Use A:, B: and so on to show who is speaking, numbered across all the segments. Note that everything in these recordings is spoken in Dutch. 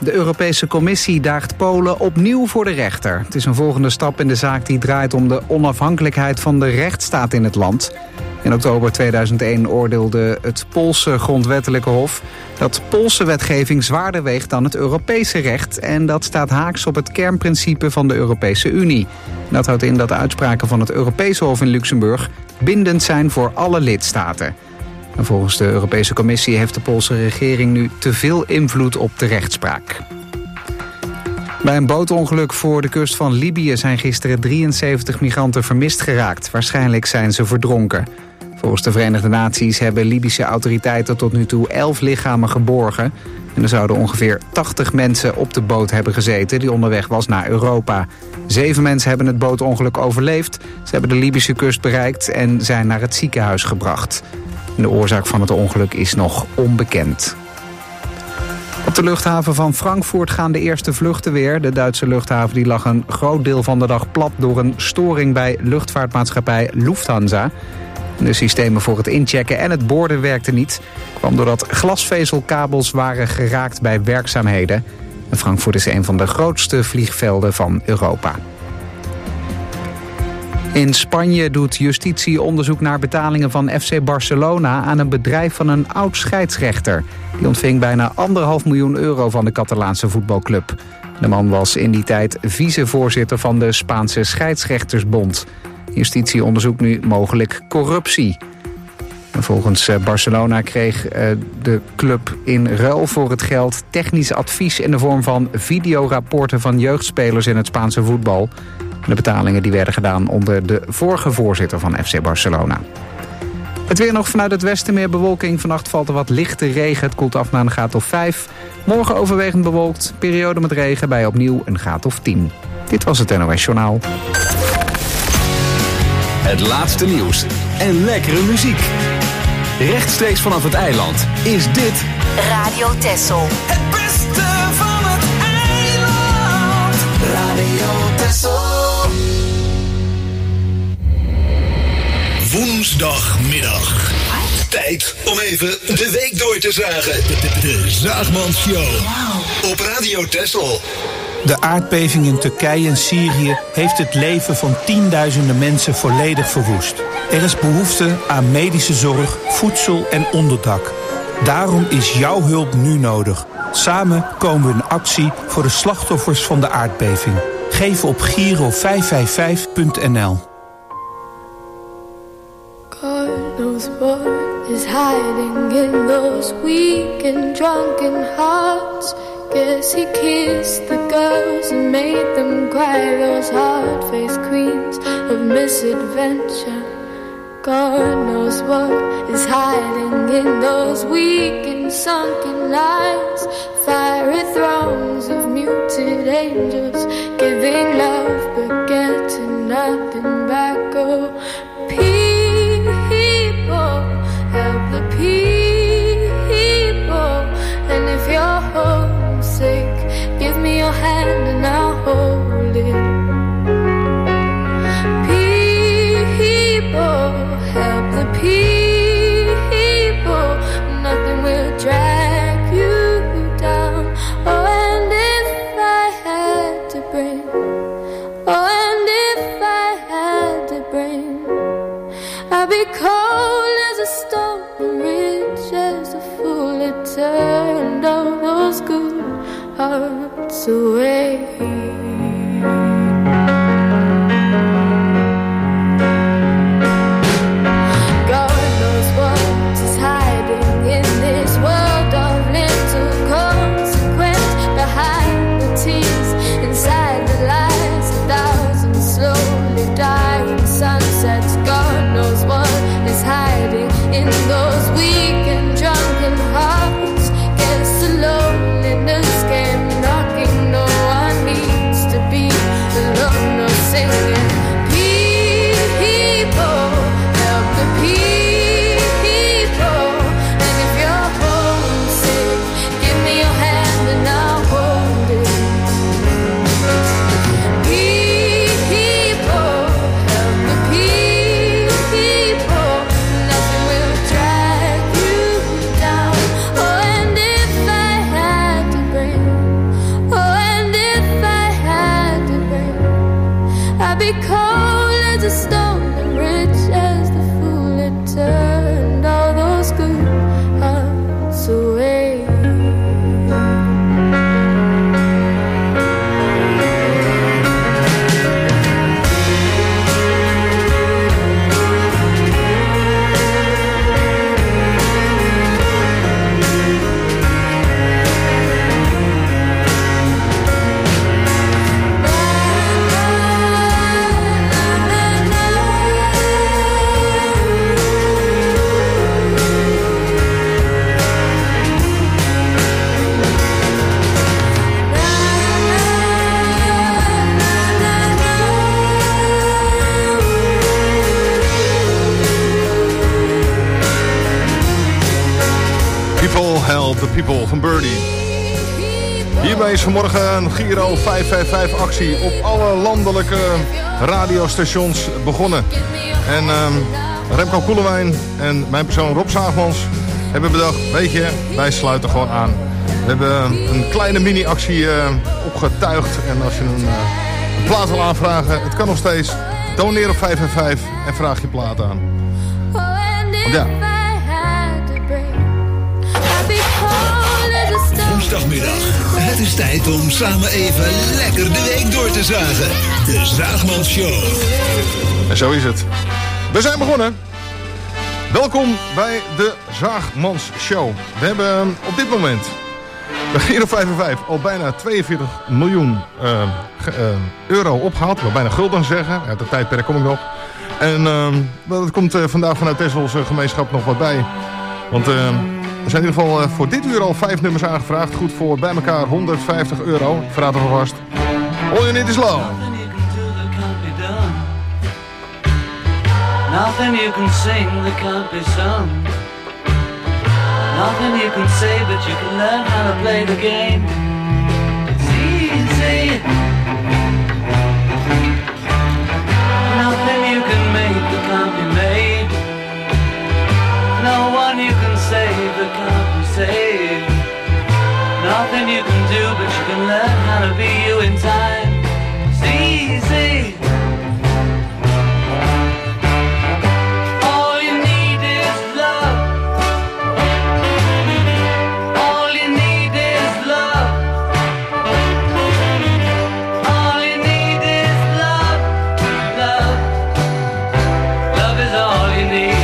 A: De Europese Commissie daagt Polen opnieuw voor de rechter. Het is een volgende stap in de zaak die draait om de onafhankelijkheid van de rechtsstaat in het land. In oktober 2001 oordeelde het Poolse grondwettelijke hof dat Poolse wetgeving zwaarder weegt dan het Europese recht. En dat staat haaks op het kernprincipe van de Europese Unie. Dat houdt in dat de uitspraken van het Europese Hof in Luxemburg bindend zijn voor alle lidstaten. En volgens de Europese Commissie heeft de Poolse regering nu te veel invloed op de rechtspraak. Bij een bootongeluk voor de kust van Libië zijn gisteren 73 migranten vermist geraakt. Waarschijnlijk zijn ze verdronken. Volgens de Verenigde Naties hebben Libische autoriteiten tot nu toe 11 lichamen geborgen. En er zouden ongeveer 80 mensen op de boot hebben gezeten die onderweg was naar Europa. 7 mensen hebben het bootongeluk overleefd. Ze hebben de Libische kust bereikt en zijn naar het ziekenhuis gebracht. De oorzaak van het ongeluk is nog onbekend. Op de luchthaven van Frankfurt gaan de eerste vluchten weer. De Duitse luchthaven die lag een groot deel van de dag plat door een storing bij luchtvaartmaatschappij Lufthansa. De systemen voor het inchecken en het boorden werkten niet. Kwam doordat glasvezelkabels waren geraakt bij werkzaamheden. En Frankfurt is een van de grootste vliegvelden van Europa. In Spanje doet justitie onderzoek naar betalingen van FC Barcelona aan een bedrijf van een oud scheidsrechter. Die ontving bijna €1,5 miljoen van de Catalaanse voetbalclub. De man was in die tijd vicevoorzitter van de Spaanse Scheidsrechtersbond. Justitie onderzoekt nu mogelijk corruptie. En volgens Barcelona kreeg de club in ruil voor het geld technisch advies in de vorm van videorapporten van jeugdspelers in het Spaanse voetbal. De betalingen die werden gedaan onder de vorige voorzitter van FC Barcelona. Het weer nog vanuit het westen, meer bewolking. Vannacht valt er wat lichte regen. Het koelt af naar een graad of 5. Morgen overwegend bewolkt. Periode met regen bij opnieuw een graad of 10. Dit was het NOS Journaal.
B: Het laatste nieuws en lekkere muziek. Rechtstreeks vanaf het eiland is dit
C: Radio Texel.
D: Het beste van het eiland. Radio Texel. Woensdagmiddag. Tijd om even de week door te zagen. De Zaagmans Show. Op Radio Texel.
E: De aardbeving in Turkije en Syrië heeft het leven van tienduizenden mensen volledig verwoest. Er is behoefte aan medische zorg, voedsel en onderdak. Daarom is jouw hulp nu nodig. Samen komen we in actie voor de slachtoffers van de aardbeving. Geef op Giro 555.nl.
F: God knows what is hiding in those weak and drunken hearts. Guess he kissed the girls and made them cry, those hard-faced queens of misadventure. God knows what is hiding in those weak and sunken lines, fiery thrones of muted angels, giving love but getting nothing back. Oh, people, help the people, and if you're homesick, give me your hand and I'll hold it. People, help the people, nothing will drag you down. Oh, and if I had to bring, oh, and if I had to bring, I'd be cold as a stone and rich as a fool. It turned all those good hearts away. In those weak and drunken hearts, guess the loneliness came knocking. No one needs to be be cold as a stone and rich as the fool it turned all those good hearts away.
C: Help the People van Birdie. Hierbij is vanmorgen een Giro 555 actie op alle landelijke radiostations begonnen. En Remco Koelewijn en mijn persoon Rob Zaagmans hebben bedacht, weet je, wij sluiten gewoon aan. We hebben een kleine mini-actie opgetuigd. En als je een plaat wil aanvragen, het kan nog steeds. Doneer op 555 en vraag je plaat aan. Want ja...
D: Woensdagmiddag. Het is tijd om samen even lekker de week door te zagen. De Zaagmans Show.
C: En zo is het. We zijn begonnen. Welkom bij de Zaagmans Show. We hebben op dit moment bij Giro 555 al bijna 42 miljoen euro opgehaald. Ik wil bijna gulden zeggen. Uit de tijdperk kom ik nog. En dat komt vandaag vanuit Texels gemeenschap nog wat bij. Want... er zijn in ieder geval voor dit uur al 5 nummers aangevraagd. Goed voor bij elkaar €150. Ik verraad er alvast. All You Need Is Love.
G: Nothing you can sing that can't be sung. Nothing you can say, but you can learn how to play the game. It's easy. Nothing you can make that can't be made. No one you can save that can't be saved. Nothing you can do, but you can learn how to be you in time. It's easy. All you need is love. All you need is love. All you need is love. Love. Love is all you need.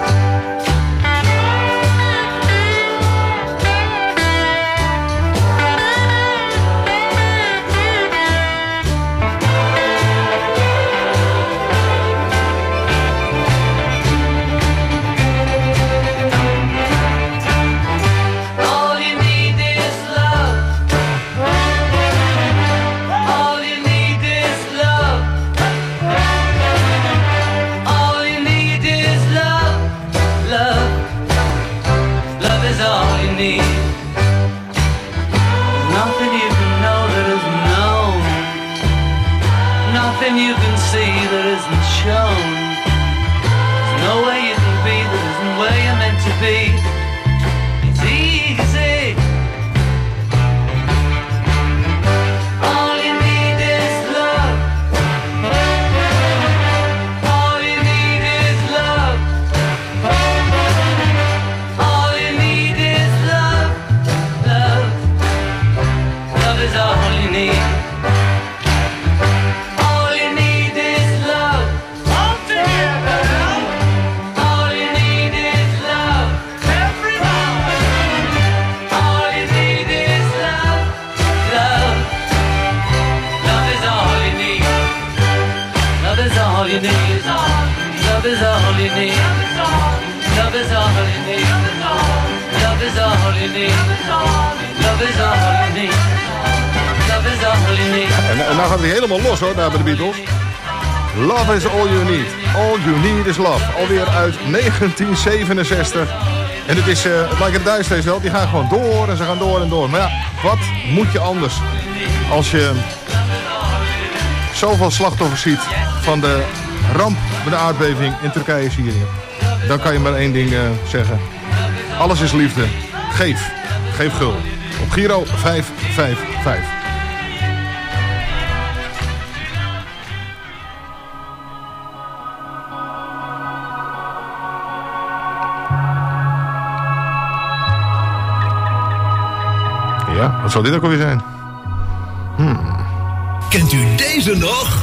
G: You can see that isn't shown. There's no way you can be that isn't where you're meant to be. It's easy. All you need is love. All you need is love. All you need is love. Love. Love is all you need. All you need. Love is all you need. Love is all you need. Love is all you need. Love is all you need. Love is all you need.
C: En nou gaat hij helemaal los hoor, daar bij de Beatles. Love is all you need. All you need is love. Alweer uit 1967. En het is, het lijkt het Duitsers wel, die gaan gewoon door en ze gaan door en door. Maar ja, wat moet je anders als je zoveel slachtoffers ziet van de ramp met de aardbeving in Turkije, Syrië. Dan kan je maar één ding zeggen. Alles is liefde. Geef. Geef gul. Op Giro 555. Ja, wat zou dit ook alweer zijn?
D: Kent u deze nog?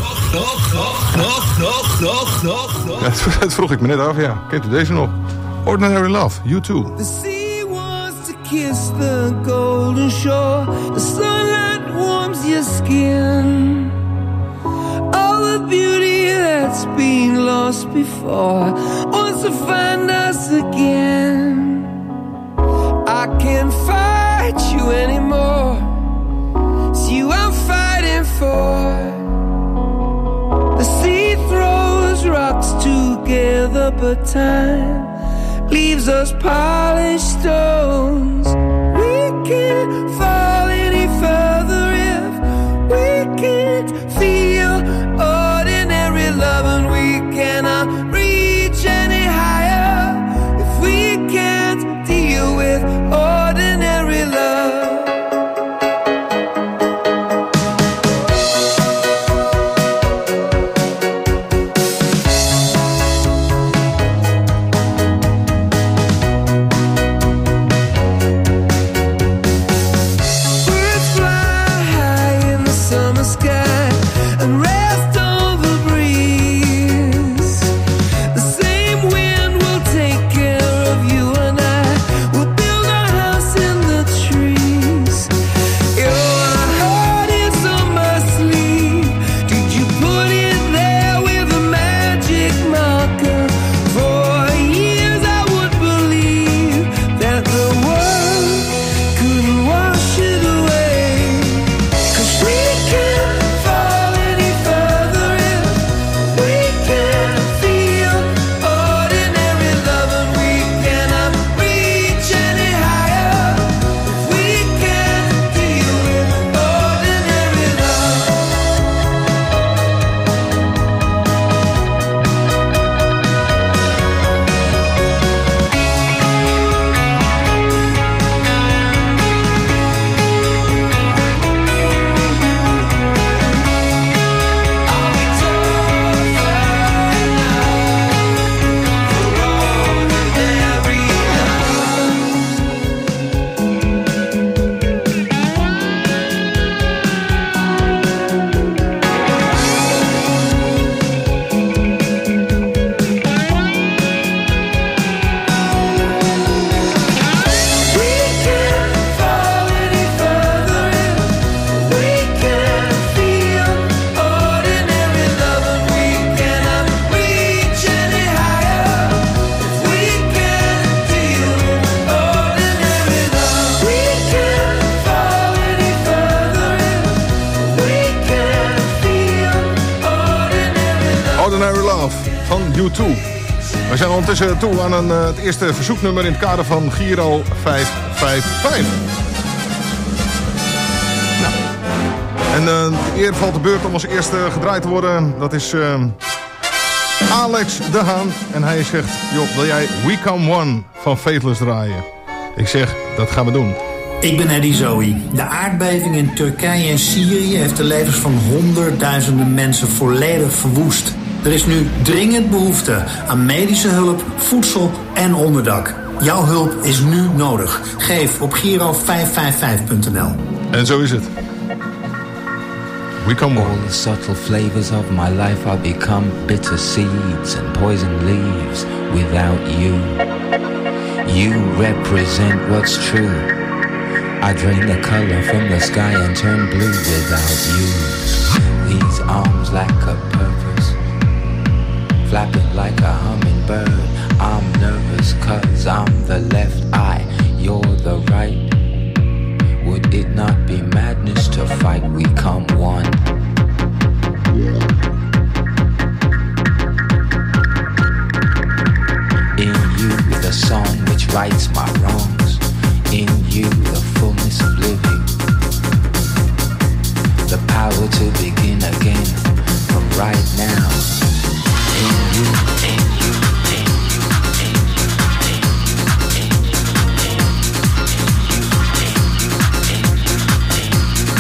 C: Ja, dat vroeg ik me net af, ja. Kent u deze nog? Ordinary Love, U2.
H: The sea wants to kiss the golden shore. The sunlight warms your skin. All the beauty that's been lost before wants to find us again. I can't fight you anymore. It's you I'm fighting for. The sea throws rocks together, but time leaves us polished stones. We can't fall any further if we can't feel ordinary love, and we cannot reach any higher if we can't deal with ordinary love.
C: We zijn ondertussen toe aan het eerste verzoeknummer in het kader van Giro 555. Nou. En de eer valt de beurt om als eerste gedraaid te worden. Dat is Alex de Haan. En hij zegt, joh, wil jij We Come One van Faithless draaien? Ik zeg, dat gaan we doen.
I: Ik ben Eddie Zoe. De aardbeving in Turkije en Syrië heeft de levens van honderdduizenden mensen volledig verwoest. Er is nu dringend behoefte aan medische hulp, voedsel en onderdak. Jouw hulp is nu nodig. Geef op Giro555.nl.
C: En zo is het. We come on.
J: All the subtle flavors of my life are become bitter seeds and poison leaves without you. You represent what's true. I drain the color from the sky and turn blue without you. These arms lack a purpose, flapping like a hummingbird. I'm nervous 'cause I'm the left eye, you're the right. Would it not be madness to fight? We come one. In you the song which rights my wrongs. In you the fullness of living. The power to begin again from right now. In you, in you, in you, in you, in you, in you, in you, in you, in you, in you, in you,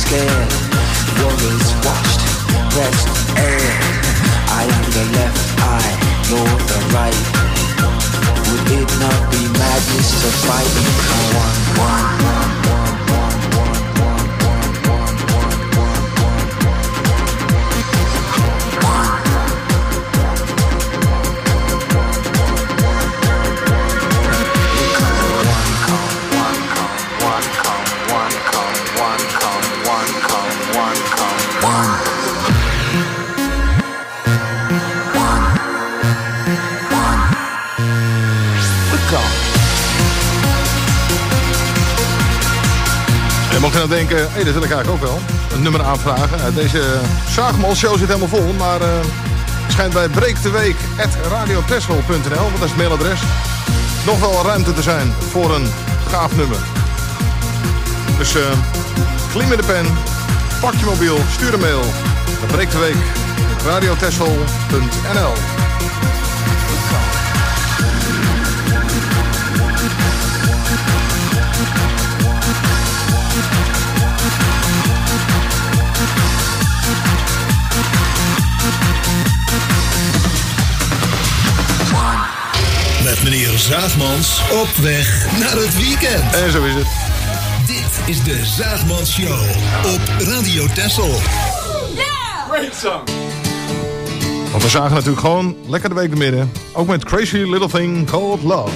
J: scared. Warriors watched, pressed air. I am the left eye, you're the right. Would it not be madness to fight?
C: En mocht je nou denken, dat wil ik eigenlijk ook wel. Een nummer aanvragen. Deze Zaagmans-show zit helemaal vol. Maar schijnt bij breekteweek@radiotessel.nl, want dat is het mailadres, nog wel ruimte te zijn voor een gaaf nummer. Dus klim met de pen, pak je mobiel, stuur een mail naar breekteweek@radiotessel.nl.
D: Met meneer Zaagmans op weg naar het weekend.
C: En zo is het.
D: Dit is de Zaagmans Show op Radio Texel.
C: Yeah! Great song. Want we zagen natuurlijk gewoon lekker de week door midden. Ook met Crazy Little Thing Called Love.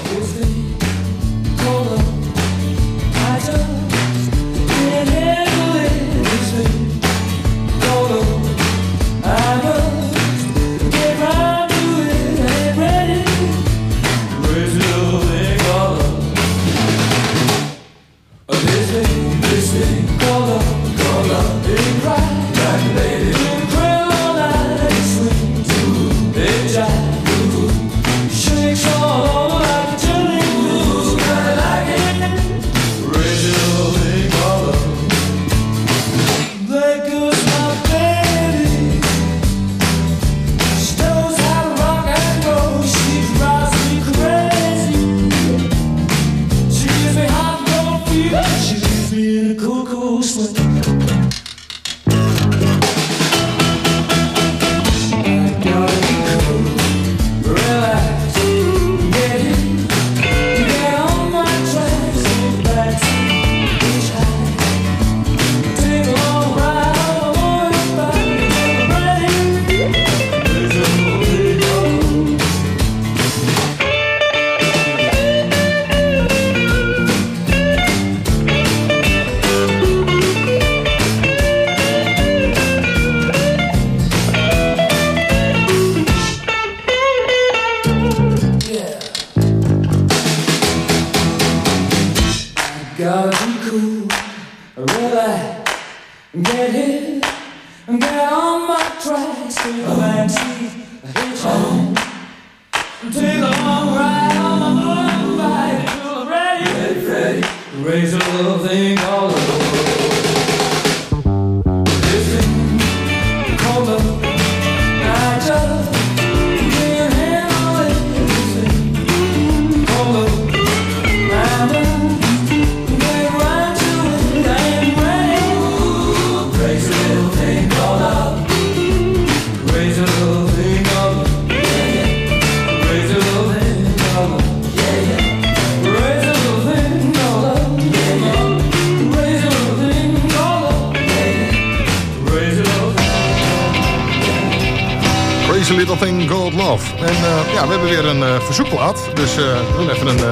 C: Little Thing Called Love. En we hebben weer een verzoekplaat. Dus we doen even een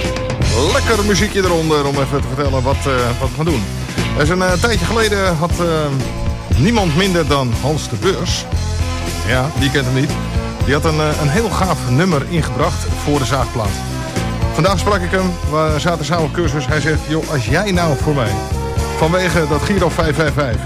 C: lekker muziekje eronder om even te vertellen wat we gaan doen. Er is een tijdje geleden had niemand minder dan Hans de Beurs. Ja, die kent hem niet. Die had een heel gaaf nummer ingebracht voor de zaagplaat. Vandaag sprak ik hem, we zaten samen op cursus. Hij zegt, joh, als jij nou voor mij vanwege dat Giro 555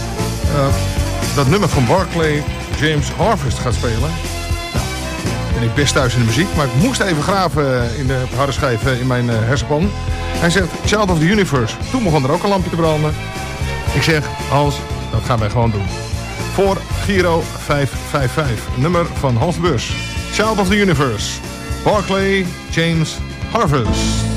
C: dat nummer van Barclay James Harvest gaat spelen. Nou, ben ik best thuis in de muziek, maar ik moest even graven in de harde schijf in mijn hersenpan. Hij zegt, Child of the Universe. Toen begon er ook een lampje te branden. Ik zeg, Hans, dat gaan wij gewoon doen. Voor Giro 555. Nummer van Hans de Beurs. Child of the Universe. Barclay James Harvest.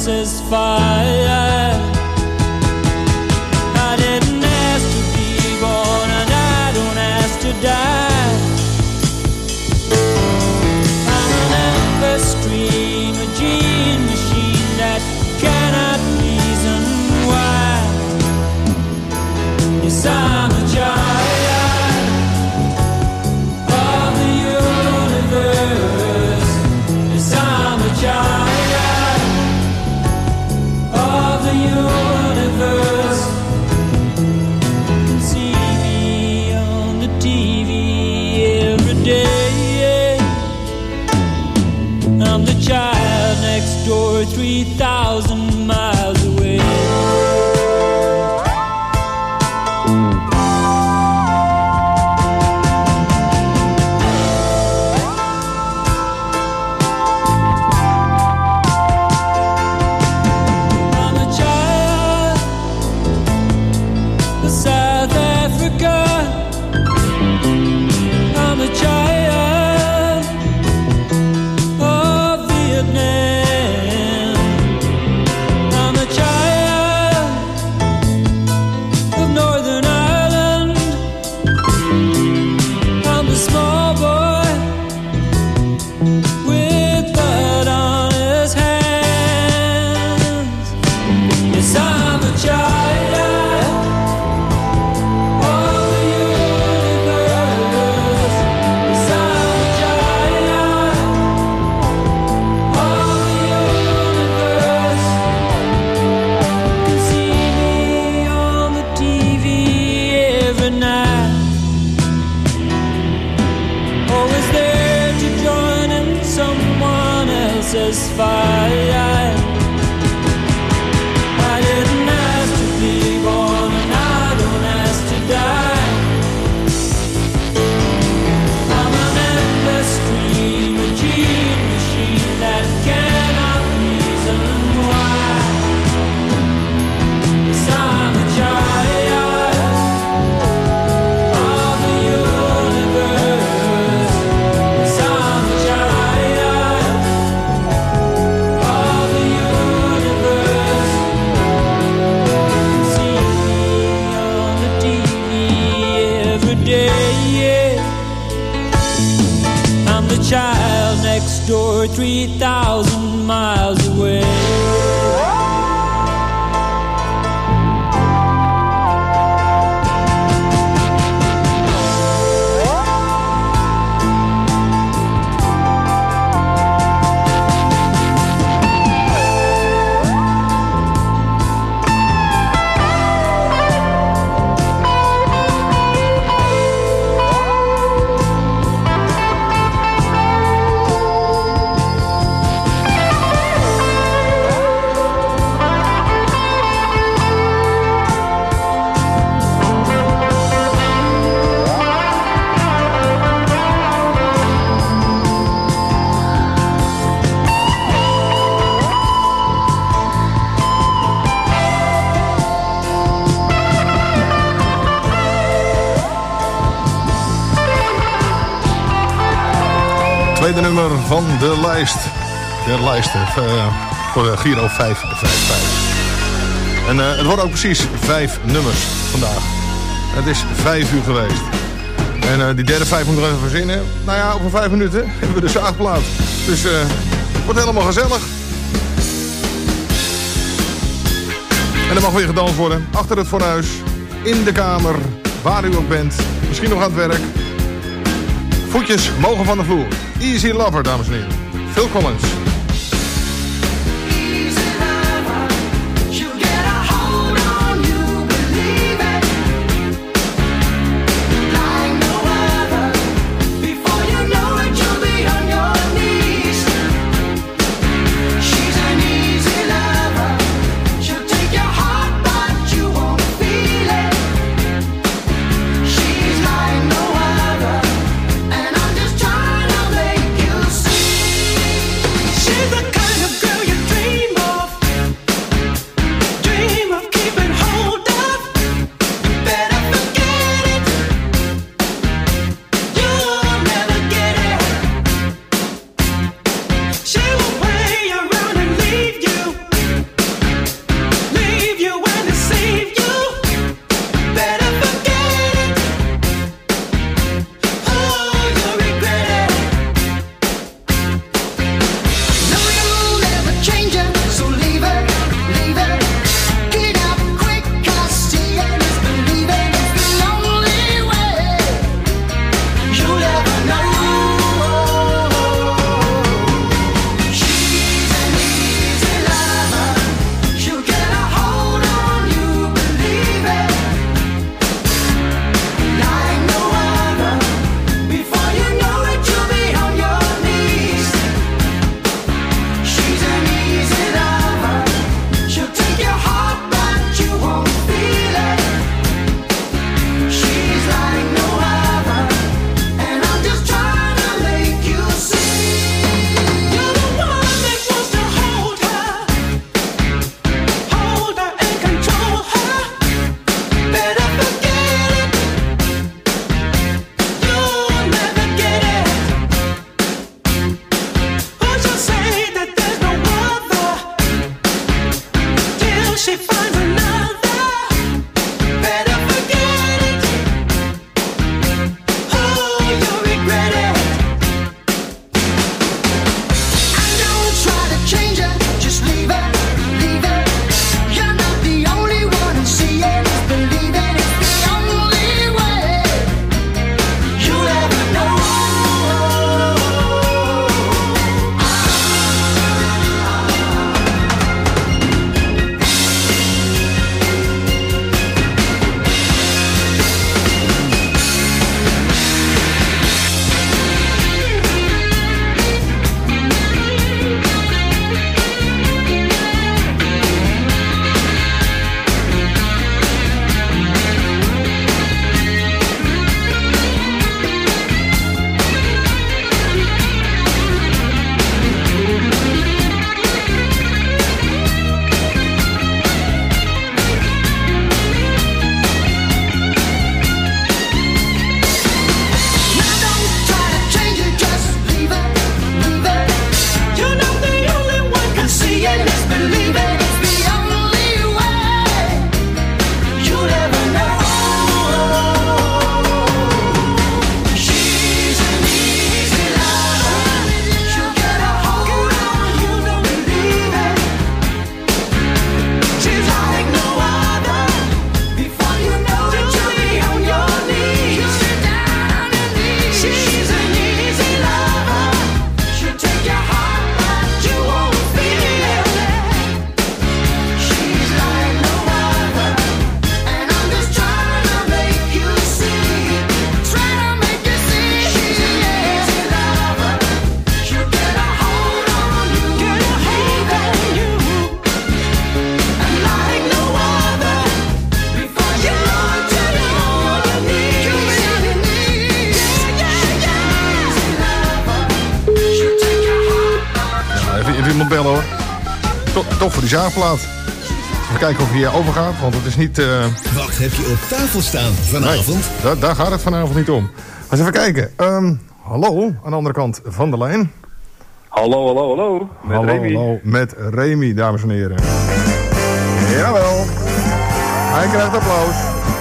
K: else's fire. I didn't ask to be born and I don't ask to die. I'm an endless stream, a gene machine that cannot reason why. Yes, I'm a giant of the universe. Yes, I'm a giant of the universe. See me on the TV every day. I'm the child next door, 3,000 miles away. Child next door, 3,000 miles away.
C: Tweede nummer van de lijst. De lijst voor de Giro 555. En het worden ook precies 5 nummers vandaag. Het is 5 uur geweest. En die derde 5 moeten we even verzinnen. Nou ja, over 5 minuten hebben we de zaagplaat. Dus het wordt helemaal gezellig. En er mag weer gedanst worden. Achter het fornuis. In de kamer. Waar u ook bent. Misschien nog aan het werk. Voetjes mogen van de vloer. Easy Lover, dames en heren. Phil Collins.
H: She's
C: Toch voor die zaagplaat. Even kijken of hij overgaat, want het is niet...
D: Wat heb je op tafel staan vanavond?
C: Nee, daar gaat het vanavond niet om. Eens even kijken. Hallo, aan de andere kant van de lijn.
L: Hallo. Met Remy.
C: Hallo, met Remy, dames en heren. Jawel. Hij krijgt applaus.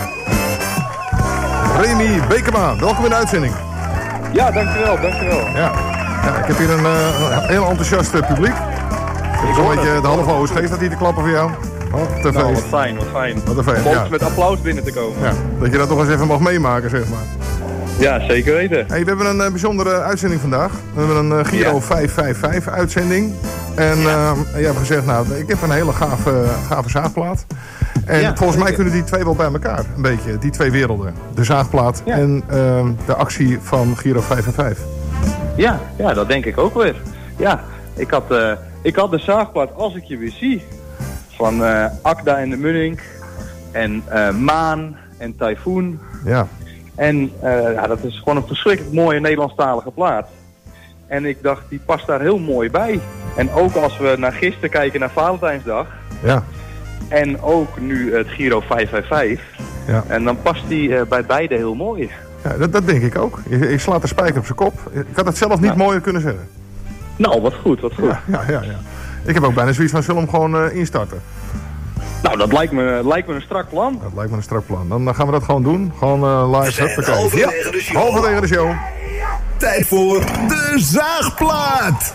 C: Remy Bekema, welkom in de uitzending.
L: Ja, dankjewel.
C: Ja, ik heb hier een heel enthousiast publiek. Het is een beetje de halve Oost. Geeft dat hier te klappen voor jou? Wat
L: fijn.
C: Wat een feest, ja.
L: Met applaus binnen te komen.
C: Ja, dat je dat toch eens even mag meemaken, zeg maar.
L: Ja, zeker weten.
C: Hey, we hebben een bijzondere uitzending vandaag. We hebben een Giro 555 uitzending. En je hebt gezegd, nou, ik heb een hele gave zaagplaat. En volgens mij kunnen die twee wel bij elkaar, een beetje. Die twee werelden. De zaagplaat en de actie van Giro 555.
L: Ja, dat denk ik ook weer. Ja, ik had de zaagplaat Als ik je weer zie. Van Akda en de Munnik. En Maan en Typhoon.
C: Ja.
L: En dat is gewoon een verschrikkelijk mooie Nederlandstalige plaat. En ik dacht, die past daar heel mooi bij. En ook als we naar gisteren kijken naar Valentijnsdag.
C: Ja.
L: En ook nu het Giro 555. Ja. En dan past die bij beide heel mooi.
C: Ja, dat denk ik ook. Je slaat de spijker op zijn kop. Ik had het zelf niet mooier kunnen zeggen.
L: Nou, wat goed.
C: Ja. Ik heb ook bijna zoiets van, zullen we hem gewoon instarten?
L: Nou, dat lijkt me een strak plan.
C: Dat lijkt me een strak plan. Dan gaan we dat gewoon doen. Gewoon live. Halverwege de show.
D: Tijd voor de zaagplaat.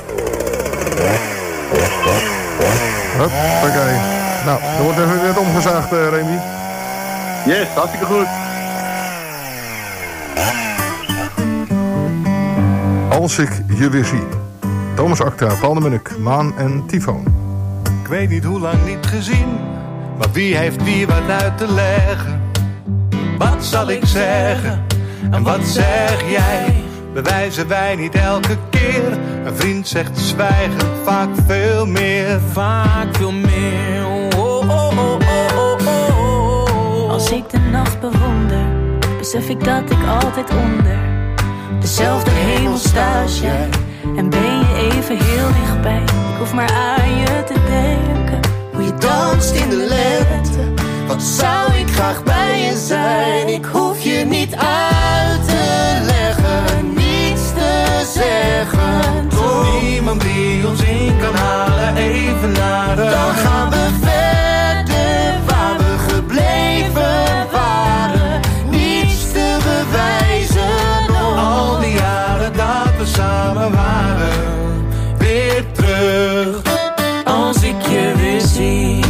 C: Oké. Nou, er wordt even weer omgezaagd, Remy.
L: Yes, hartstikke goed.
C: Als ik je weer zie. Thomas Akda, Paul de Munnik, Maan en Typhoon.
M: Ik weet niet hoe lang niet gezien, maar wie heeft wie wat uit te leggen? Wat zal ik zeggen en wat zeg jij? Bewijzen wij niet elke keer? Een vriend zegt zwijgen, vaak veel meer.
N: Als ik de nacht bewonder, besef ik dat ik altijd onder dezelfde hemel sta als jij. En ben je even heel dichtbij. Ik hoef maar aan je te denken. Hoe je danst in de lente. Wat zou ik graag bij je zijn. Ik hoef je niet uit te leggen, niets te zeggen.
M: Toch niemand die ons in kan halen, even naar de...
N: Dan gaan we verder waar we gebleven waren. Niets te bewijzen nog.
M: Al die jaren dat we samen waren, weer terug.
N: Als ik je weer zie.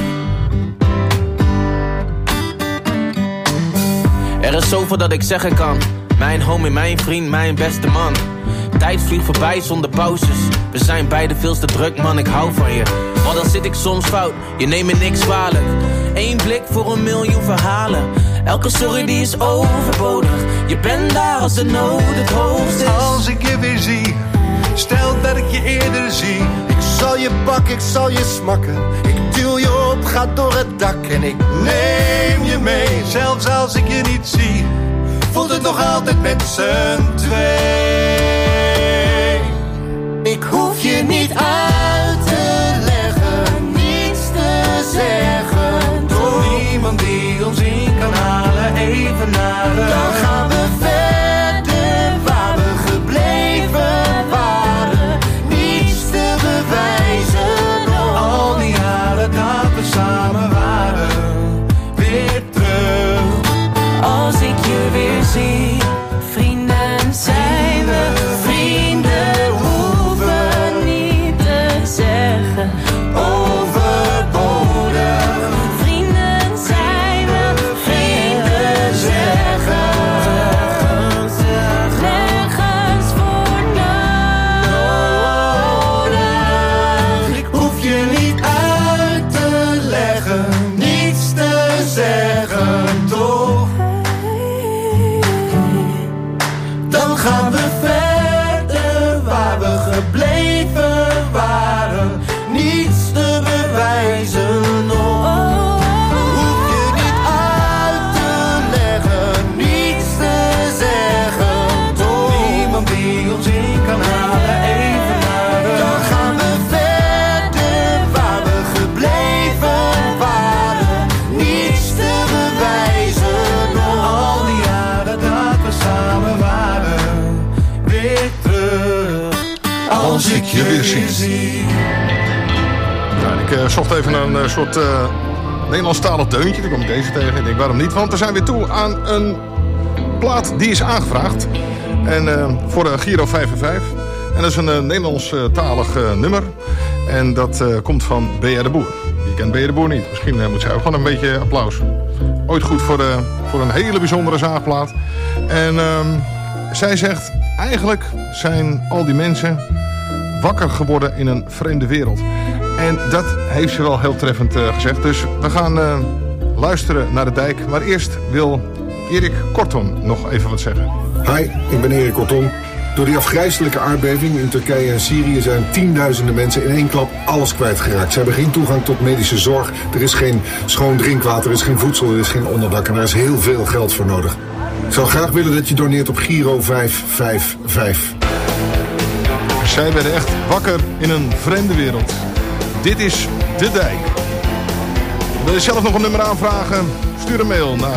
O: Er is zoveel dat ik zeggen kan. Mijn homie, mijn vriend, mijn beste man. Tijd vliegt voorbij zonder pauzes. We zijn beide veel te druk, man, ik hou van je. Maar dan zit ik soms fout, je neemt me niks kwalijk. 1 blik voor 1 miljoen verhalen. Elke sorry die is overbodig. Je bent daar als de nood het hoogst is.
M: Als ik je weer zie, stel dat ik je eerder zie.
P: Ik zal je pakken, ik zal je smakken. Ik duw je op, ga door het dak en ik neem je mee.
M: Zelfs als ik je niet zie, voelt het nog altijd met z'n twee.
N: Ik hoef je niet uit te leggen, niets te zeggen.
M: Toch niemand die ons in kan halen, even naar de...
N: Dan gaan we verder waar we gebleven waren. Niets te bewijzen nog.
M: Al die jaren dat we samen waren, weer terug.
N: Als ik je weer zie, vrienden zijn we. Vrienden hoeven niet te
C: ik je weer zie. Ja, ik zocht even een soort Nederlandstalig deuntje. Toen kwam ik deze tegen. Ik denk, waarom niet? Want we zijn weer toe aan een plaat die is aangevraagd. En voor Giro 555. En dat is een Nederlandstalig nummer. En dat komt van B.R. de Boer. Je kent B.R. de Boer niet. Misschien moet zij ook gewoon een beetje applaus. Ooit goed voor een hele bijzondere zaagplaat. En zij zegt, eigenlijk zijn al die mensen wakker geworden in een vreemde wereld. En dat heeft ze wel heel treffend gezegd. Dus we gaan luisteren naar de dijk. Maar eerst wil Erik Kortom nog even wat zeggen.
Q: Hi, ik ben Erik Kortom. Door die afgrijselijke aardbeving in Turkije en Syrië zijn tienduizenden mensen in één klap alles kwijtgeraakt. Ze hebben geen toegang tot medische zorg. Er is geen schoon drinkwater, er is geen voedsel, er is geen onderdak. En daar is heel veel geld voor nodig. Ik zou graag willen dat je doneert op Giro 555.
C: Zij werden echt wakker in een vreemde wereld. Dit is De Dijk. Wil je zelf nog een nummer aanvragen? Stuur een mail naar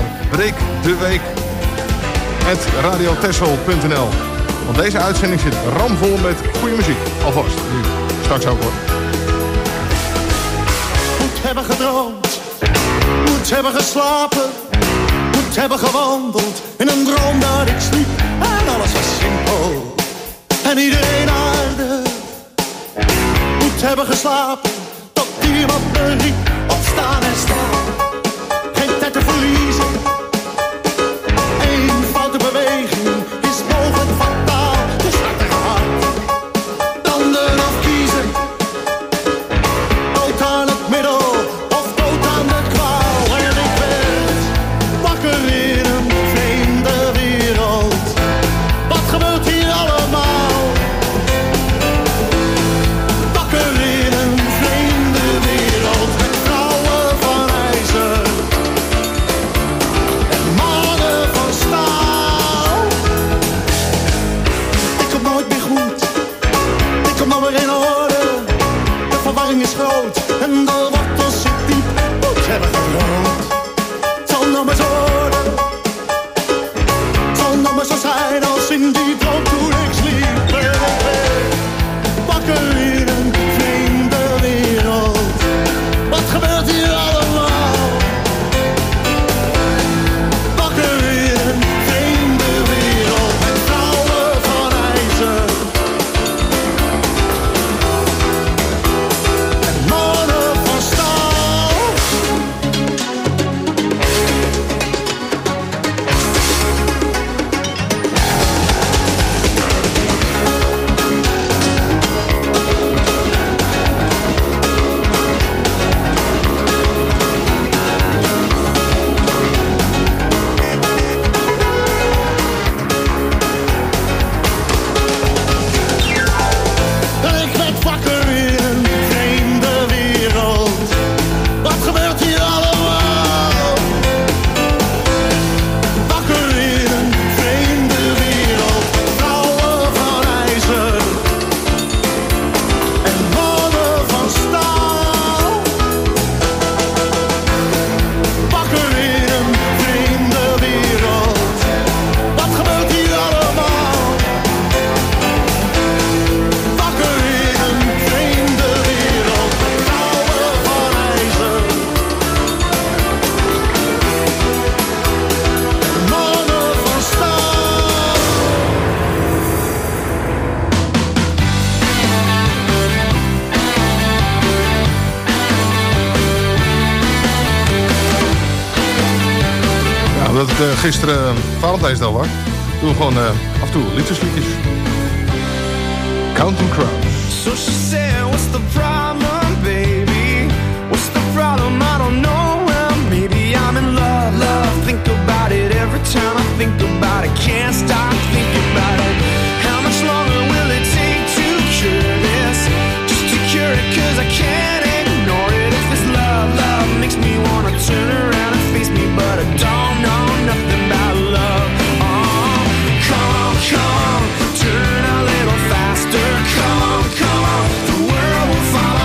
C: breekdeweek@radiotessel.nl. Want deze uitzending zit ramvol met goede muziek. Alvast, nu straks ook hoor.
R: Moet hebben gedroomd, moet hebben geslapen, moet hebben gewandeld in een droom dat ik sliep. En alles was simpel en iedereen aardig. Moet hebben geslapen tot iemand me riep. Opstaan en staan, geen tijd te verliezen. Eén foute beweging is mogelijk fataal. Dus hard en hard, dan eraf kiezen. Dood aan het middel of dood aan de kwaal. En ik werd wakker in een vreemde wereld. Wat gebeurt hier allemaal? Wakker in een vreemde wereld. Met vrouwen van ijzer en mannen van staal. Ik kom nooit meer goed, ik kom nooit meer in orde. De verwarring is groot en de wortel zit diep. Moet hebben gedroomd, het zal nog maar zo worden. Het zal nog maar zo zijn als in die droom toen ik sliep. En ik werd wakker in een vreemde wereld. Wat gebeurt hier allemaal? Wakker in een vreemde wereld. Met vrouwen van ijzer en mannen van staal. Ik werd wakker in een vreemde wereld. Wat gebeurt hier allemaal? Wakker in een vreemde wereld. Vrouwen van ijzer en mannen van staal. Wakker in een vreemde wereld. Wat gebeurt hier allemaal? Wakker in een vreemde wereld. Vrouwen van ijzer en mannen van staal.
C: Ja, omdat het gisteren Valentijnsdag was, doen we gewoon af en toe liefdesliedjes. Counting Crows.
H: So she said, what's the problem, baby? What's the problem? I don't know. Well, maybe I'm in love. Love, think about it every time I think about it. Can't stop thinking about it. How much longer will it take to cure this? Just to cure it, 'cause I can't ignore it. If it's love, love makes me wanna turn around and face me, but I don't know nothing about love. Oh, come on, come on, turn a little faster. Come on, the world will fall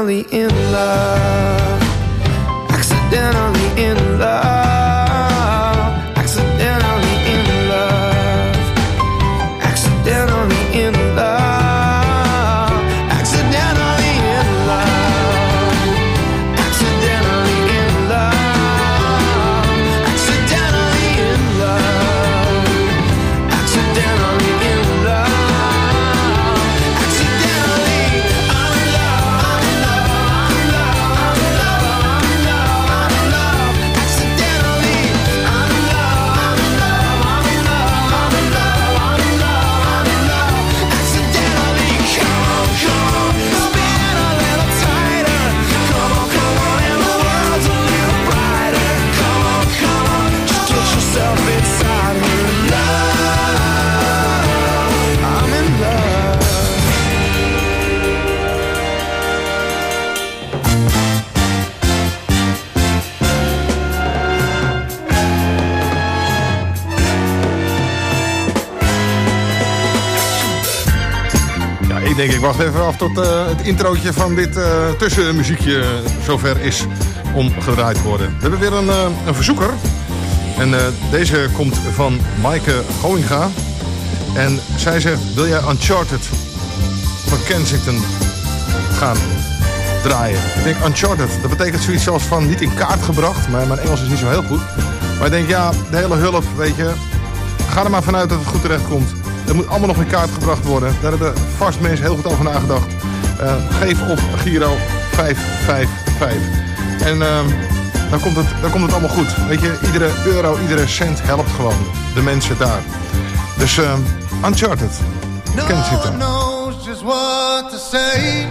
H: accidentally in love, accidentally in love, accidentally in love, accidentally in love, accidentally in love, accidentally in love, accidentally in love, accidentally in love, accidentally I'm in love, I'm in love, I'm in love, I'm in love, I'm in love, accidentally I'm in love, I'm in love, I'm in love, I'm in love, I'm in love, I'm in love, accidentally. Come on, spin a little tighter. Come on, and the world's a little brighter. Come on, just get yourself inside her love. I'm in love.
C: Ja, ik wacht even af tot het introotje van dit tussenmuziekje zover is om gedraaid te worden. We hebben weer een verzoeker. En deze komt van Maaike Goinga. En zij zegt, wil jij Uncharted van Kensington gaan draaien? Ik denk Uncharted, dat betekent zoiets als van niet in kaart gebracht. Maar mijn Engels is niet zo heel goed. Maar ik denk, ja, de hele hulp, weet je. Ga er maar vanuit dat het goed terecht komt. Het moet allemaal nog in kaart gebracht worden. Daar hebben vast mensen heel goed over nagedacht. Geef op Giro 555. En dan komt het allemaal goed. Weet je, iedere euro, iedere cent helpt gewoon de mensen daar. Dus Uncharted, Kensington.
H: No one knows just what to say.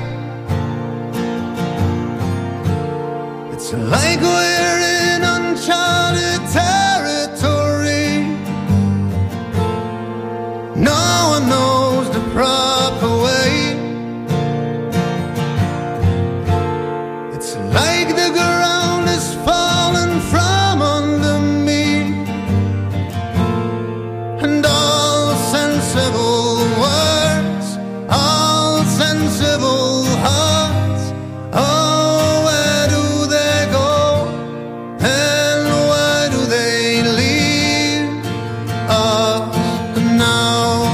H: It's like we're in uncharted territory. No one knows the proper way. It's like the ground is falling from under me, and all sensible words, all sensible hearts, oh, where do they go, and why do they leave us now?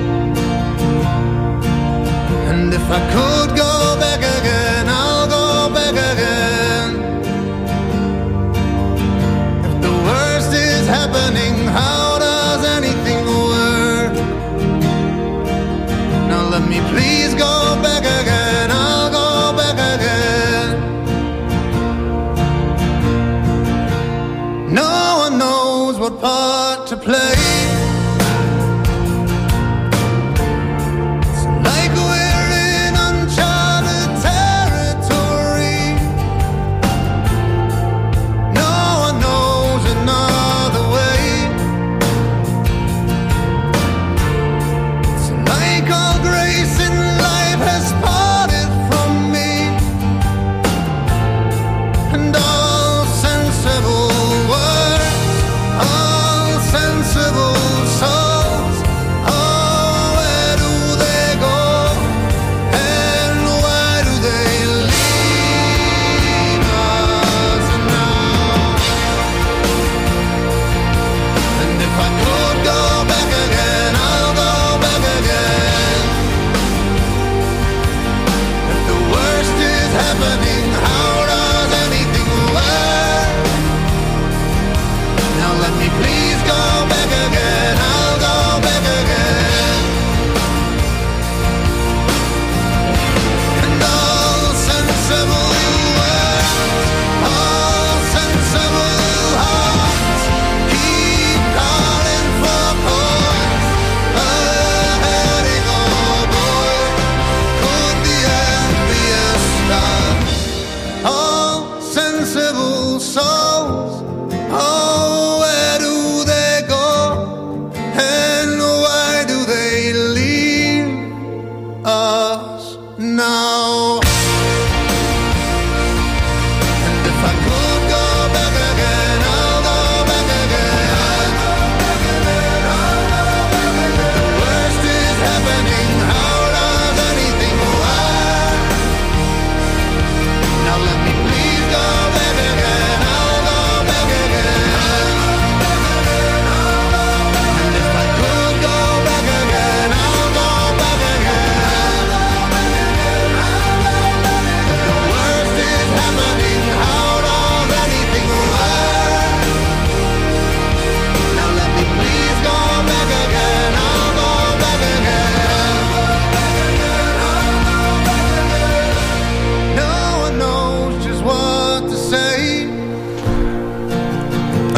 H: And if I could go back again, I'll go back again. If the worst is happening, how does anything work? Now let me please go back again, I'll go back again. No one knows what part to play. It's like we're in uncharted territory. No one knows another way. It's like all grace in life has parted from me, and all sensible words, all sensible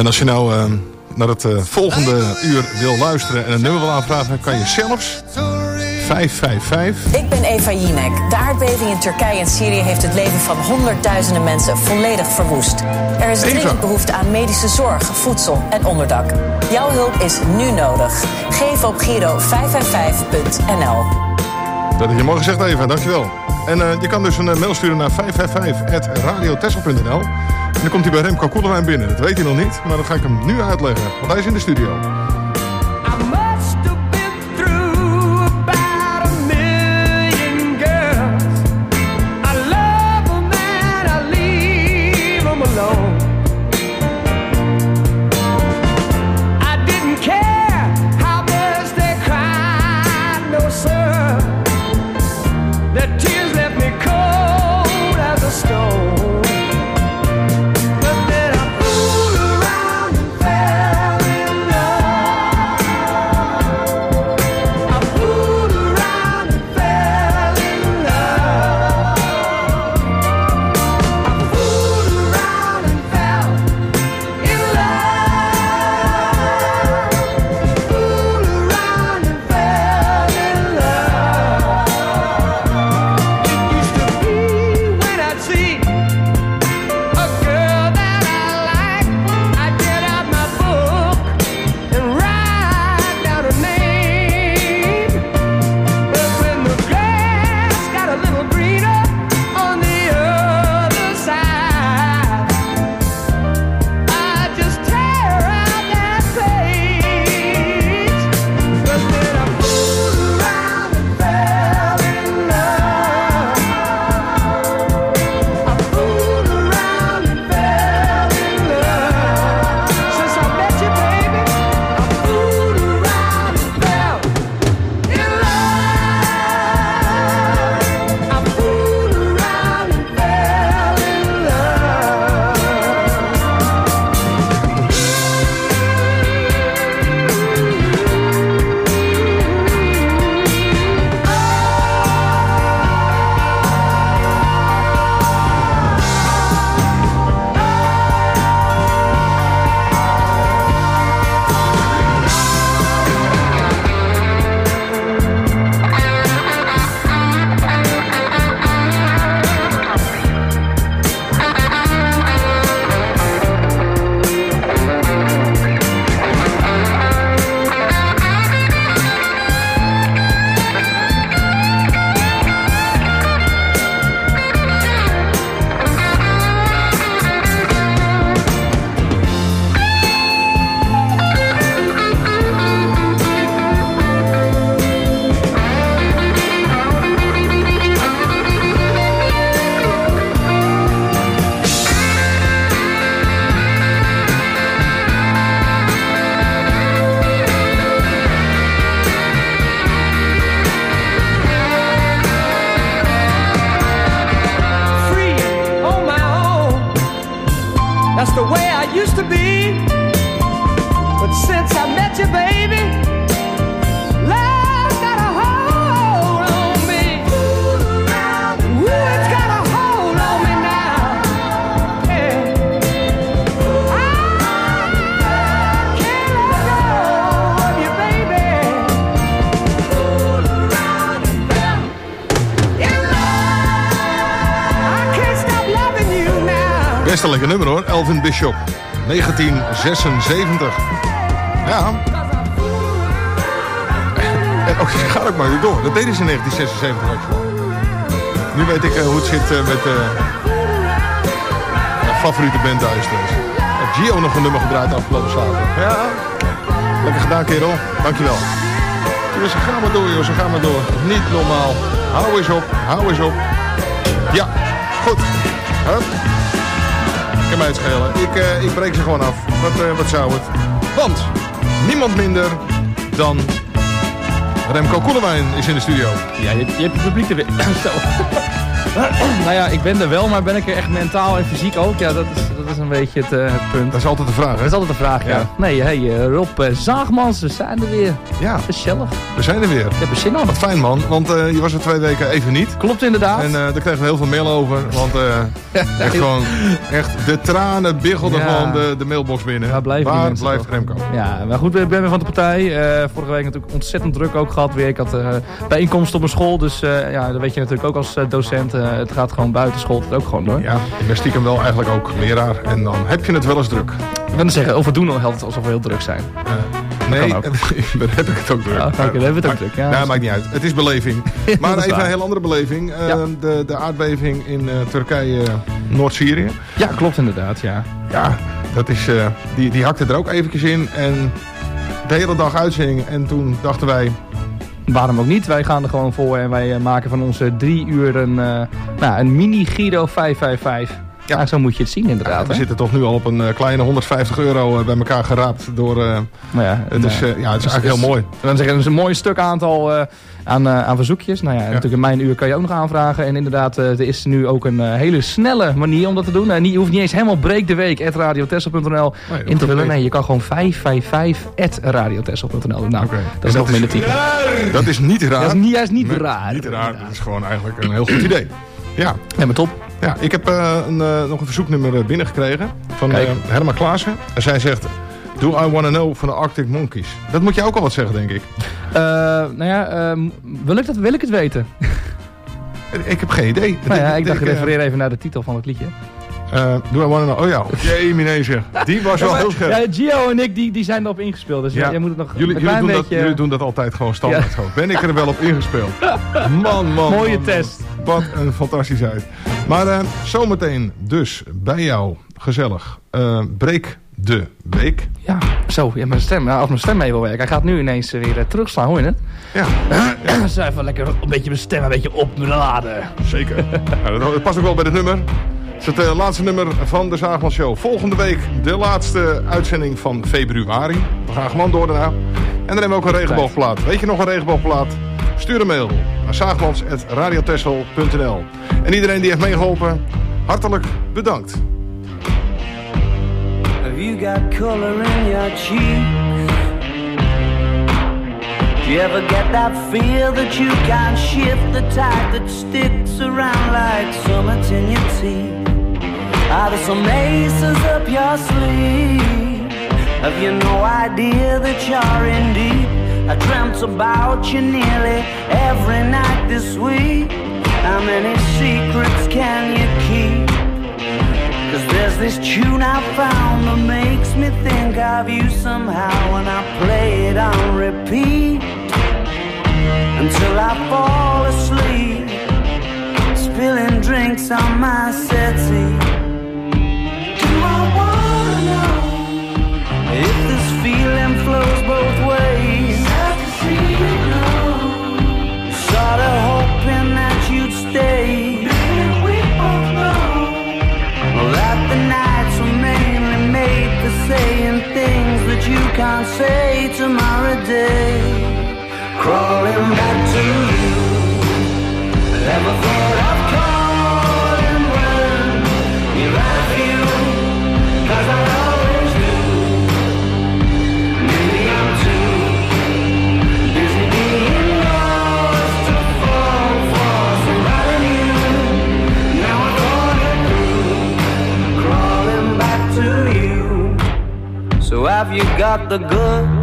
C: En als je nou naar het volgende uur wil luisteren en een nummer wil aanvragen, kan je zelfs 555.
S: Ik ben Eva Jinek. De aardbeving in Turkije en Syrië heeft het leven van honderdduizenden mensen volledig verwoest. Er is dringend behoefte aan medische zorg, voedsel en onderdak. Jouw hulp is nu nodig. Geef op Giro 555.nl.
C: Dat heb je mooi gezegd, Eva. Dankjewel. En je kan dus een mail sturen naar 555@radiotessel.nl. En dan komt hij bij Remco Koelewijn binnen. Dat weet hij nog niet, maar dat ga ik hem nu uitleggen. Want hij is in de studio. Best een lekker nummer hoor, Elvin Bishop, 1976. Ja. En ook, gaat ook maar weer door. Dat deden ze in 1976 ook gewoon. Nu weet ik hoe het zit met favoriete band thuis. Heb Gio nog een nummer gedraaid afgelopen zaterdag. Ja, lekker gedaan kerel, dankjewel. Dus ga maar door joh, ga maar door. Niet normaal. Hou eens op, hou eens op. Ja, goed. Hup. Kan mij het schelen. Ik breek ze gewoon af. Wat zou het? Want niemand minder dan Remco Koelewijn is in de studio.
T: Ja, je hebt het publiek er weer. Zo. Nou ja, ik ben er wel, maar ben ik er echt mentaal en fysiek ook? Ja, dat is een beetje het punt.
C: Dat is altijd de vraag, hè?
T: Dat is altijd de vraag, ja. Nee, hey, Rob Zaagmans, we zijn er weer.
C: Ja.
T: Gezellig.
C: We zijn er weer.
T: Ik heb er zin aan.
C: Wat fijn, man, want je was er 2 weken even niet.
T: Klopt inderdaad.
C: En daar kregen we heel veel mail over, want echt de tranen biggelden van de mailbox binnen.
T: Waar blijft
C: Remco?
T: Ja, maar goed, ik ben weer van de partij. Vorige week natuurlijk ontzettend druk ook gehad weer. Ik had bijeenkomst op mijn school, dus dat weet je natuurlijk ook als docent. Het gaat gewoon buiten school het ook gewoon door.
C: Ja, ik ben stiekem wel eigenlijk ook leraar en dan heb je het wel eens druk.
T: Ik wil zeggen, over doen helpt alsof we heel druk zijn.
C: Nee, dan heb ik het ook druk.
T: Ja, dan hebben we het ook druk.
C: Ja, maakt niet uit. Het is beleving. Maar even een heel andere beleving. De aardbeving in Turkije, Noord-Syrië.
T: Ja, klopt inderdaad, ja.
C: Ja, dat is, die hakte er ook eventjes in en de hele dag uitzending. En toen dachten wij...
T: Waarom ook niet? Wij gaan er gewoon voor en wij maken van onze 3 uur een mini Giro 555. Ja, zo moet je het zien inderdaad.
C: We zitten toch nu al op een kleine €150 bij elkaar geraapt door... het is eigenlijk heel mooi.
T: Dan zeggen we een mooi stuk aantal aan verzoekjes. Nou ja, natuurlijk in mijn uur kan je ook nog aanvragen. En inderdaad, er is nu ook een hele snelle manier om dat te doen. Je hoeft niet eens helemaal break de week @radiotessel.nl in te vullen. Nee, je kan gewoon 555@radiotessel.nl. Nou, dat is nog minder type.
C: Dat is niet raar.
T: Dat is juist niet raar.
C: Niet raar, dat is gewoon eigenlijk een heel goed idee. Ja,
T: maar top.
C: Ja, ik heb nog een verzoeknummer binnengekregen van Herma Klaassen. En zij zegt, Do I Wanna Know van de Arctic Monkeys. Dat moet jij ook al wat zeggen, denk ik.
T: Wil ik het weten?
C: Ik heb geen idee.
T: Ik dacht, ik refereer even naar de titel van het liedje.
C: Do I Wanna Know? Oh ja, jee, zeg. Die was wel heel scherp.
T: Ja, Gio en ik die zijn erop ingespeeld. Dus jij moet het nog
C: jullie doen dat altijd gewoon standaard zo. Ben ik er wel op ingespeeld? Man.
T: Mooie test.
C: Wat een fantastisch uit. Maar zometeen dus bij jou gezellig. Breek de week.
T: Ja, zo. Ja, als mijn stem mee wil werken. Hij gaat nu ineens weer terugslaan, hoor je het?
C: Ja.
T: Dus even lekker een beetje mijn stem een beetje opladen.
C: Zeker. Dat past ook wel bij het nummer. Het is het laatste nummer van de Zaagmans Show. Volgende week de laatste uitzending van februari. We gaan gewoon door daarna. En dan hebben we ook een regenboogplaat. Weet je nog een regenboogplaat? Stuur een mail naar zaagmans@radiotessel.nl. En iedereen die heeft meegeholpen, hartelijk bedankt.
G: Have you got color in your cheeks? Do you ever get that feel that you can't shift, the type that sticks around like summits in your teeth? Are there some aces up your sleeve? Have you no idea that you're in deep? I dreamt about you nearly every night this week. How many secrets can you keep? 'Cause there's this tune I found that makes me think of you somehow, and I play it on repeat until I fall asleep, spilling drinks on my settee. Do I wanna know if this feeling flows both ways? Sad to see you go. Sorta hoping that you'd stay. Maybe we both know that the nights were mainly made for saying things that you can't say tomorrow day. Crawling back to you. Never thought I'd call and run. You're right for you, 'cause I always do. Maybe I'm too busy being lost to fall for somebody new. Now I thought it through, crawling back to you. So have you got the goods?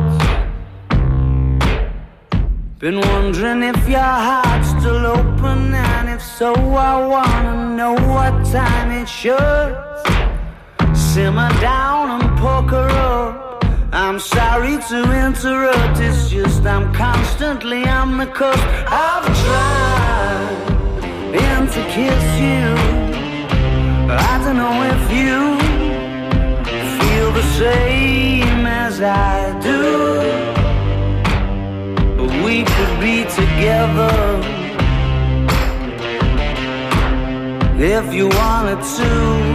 G: Been wondering if your heart's still open, and if so, I wanna know what time it should. Simmer down and poker up. I'm sorry to interrupt, it's just I'm constantly on the cusp. I've tried to kiss you. I don't know if you feel the same as I do. We could be together if you wanted to.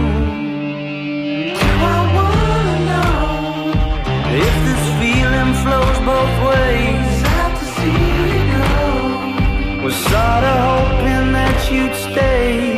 G: I wanna know if this feeling flows both ways. Sad to see you go. Was sorta hoping that you'd stay.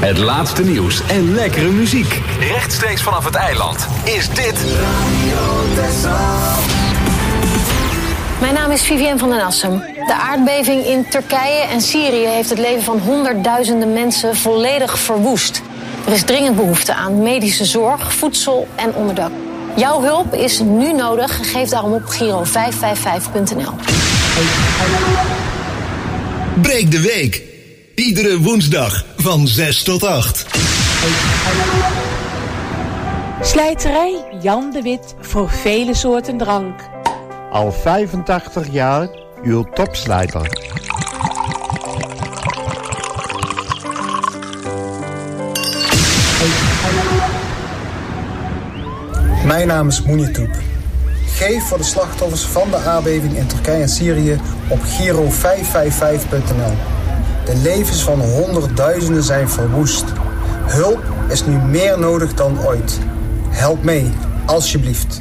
B: Het laatste nieuws en lekkere muziek. Rechtstreeks vanaf het eiland is dit Radio Texel.
U: Mijn naam is Vivienne van den Assem. De aardbeving in Turkije en Syrië heeft het leven van honderdduizenden mensen volledig verwoest. Er is dringend behoefte aan medische zorg, voedsel en onderdak. Jouw hulp is nu nodig. Geef daarom op Giro555.nl.
D: Breek de week. Iedere woensdag van 6 tot 8.
V: Slijterij Jan de Wit voor vele soorten drank.
W: Al 85 jaar uw topslijter.
X: Mijn naam is Moenitoep. Geef voor de slachtoffers van de aardbeving in Turkije en Syrië op Giro555.nl. De levens van honderdduizenden zijn verwoest. Hulp is nu meer nodig dan ooit. Help mee, alsjeblieft.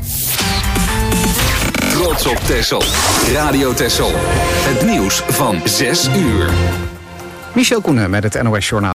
B: Trots op Texel. Radio Texel. Het nieuws van 6 uur.
A: Michel Koenen met het NOS Journaal.